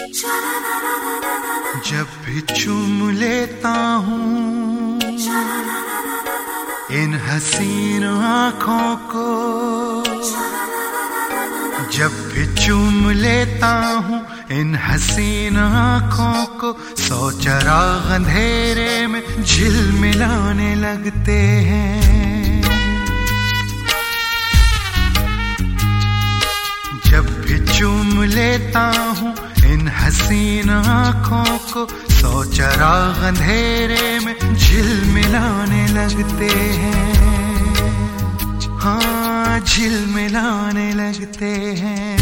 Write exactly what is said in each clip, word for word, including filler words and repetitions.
जब भी चूम लेता हूँ इन हसीन आँखों को, जब भी चूम लेता हूँ इन हसीन आँखों को, सौ चिराग अंधेरे में झिलमिलाने लगते हैं। जब भी चूम लेता हूँ इन हसीन आँखों को, सौ चिराग अंधेरे में झिलमिलाने लगते हैं। हाँ, झिलमिलाने लगते हैं।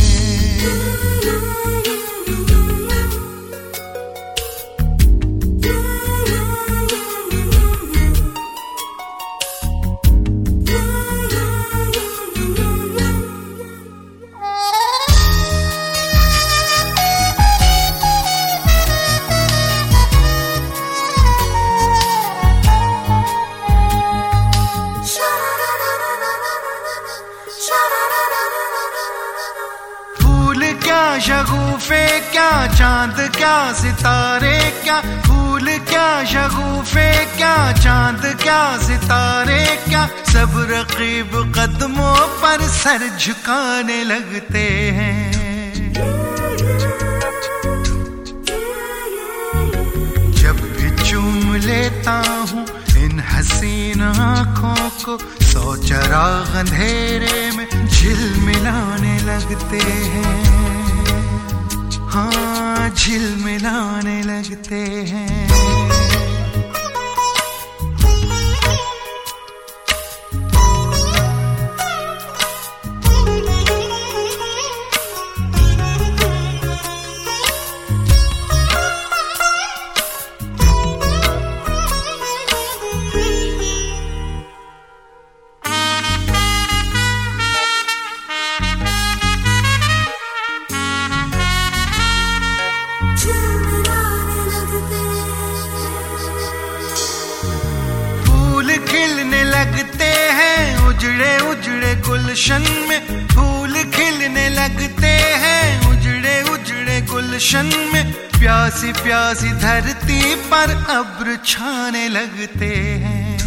क्या शगुफे क्या चांद क्या सितारे क्या, फूल क्या शगुफे क्या चांद क्या सितारे क्या, सब रकीब कदमों पर सर झुकाने लगते हैं। जब भी चूम लेता हूँ इन हसीन आँखों को, सौ चिराग अंधेरे में झिलमिलाने लगते हैं। हाँ, झिलमिलाने लगते हैं। खिलने लगते हैं उजड़े उजड़े गुलशन में, फूल खिलने लगते हैं उजड़े उजड़े गुलशन में, प्यासी प्यासी धरती पर अब्र छाने लगते हैं।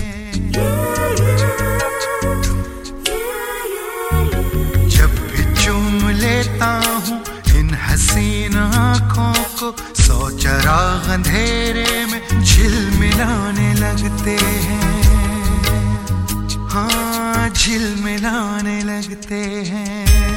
जब भी चूम लेता हूँ इन हसीन आँखों को, सौ चिराग अंधेरे में झिलमिलाने लगते हैं। हाँ, झिलमिलाने लगते हैं।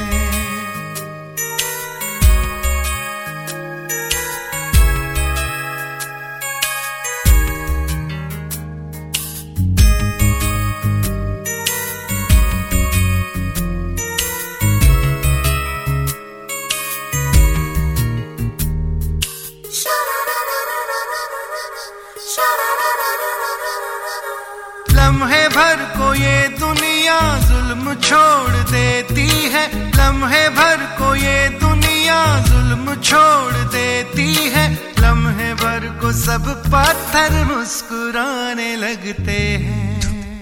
लम्हे भर को ये दुनिया जुल्म छोड़ देती है, लम्हे भर को ये दुनिया जुल्म छोड़ देती है, लम्हे भर को सब पत्थर मुस्कुराने लगते हैं।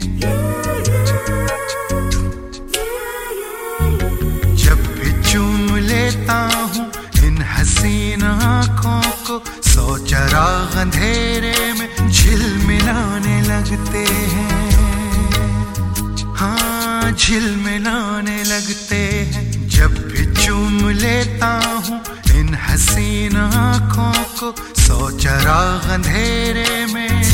जब भी चूम लेता हूँ इन हसीन आँखों को, सौ चिराग अंधेरे में झिलमिलाने लगते हैं। हाँ, झिलमिलाने लगते हैं। जब भी चूम लेता हूँ इन हसीन आँखों को, सौ चिराग अंधेरे में